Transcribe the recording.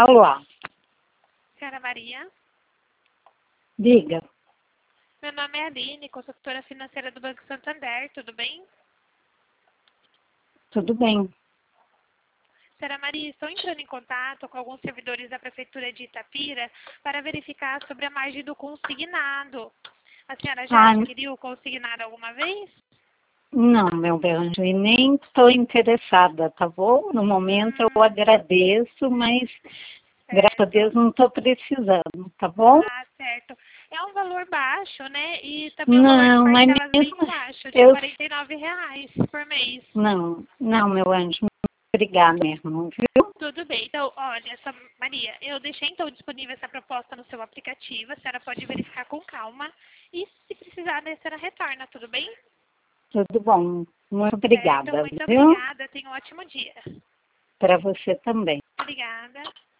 Alô, Senhora Maria, diga. meu nome é Aline, consultora financeira do Banco Santander, tudo bem? Tudo bem? Senhora Maria, estou entrando em contato com alguns servidores da Prefeitura de Itapira para verificar sobre a margem do consignado. A senhora já adquiriu o consignado alguma vez? Não, meu anjo, e nem estou interessada, tá bom? No momento eu agradeço, mas graças a Deus não estou precisando, tá bom? Ah, certo. É um valor baixo, né? E também um valor de Não, mas parcelas bem mesmo baixo, de eu... R$ 49 por mês. Não, meu anjo, muito obrigada mesmo, viu? Tudo bem. Então, olha, Maria, eu deixei então disponível essa proposta no seu aplicativo. A senhora pode verificar com calma. E se precisar, a senhora retorna, tudo bem? Tudo bom, muito Certo, obrigada, muito viu? obrigada. Tenha um ótimo dia. Para você também. Obrigada.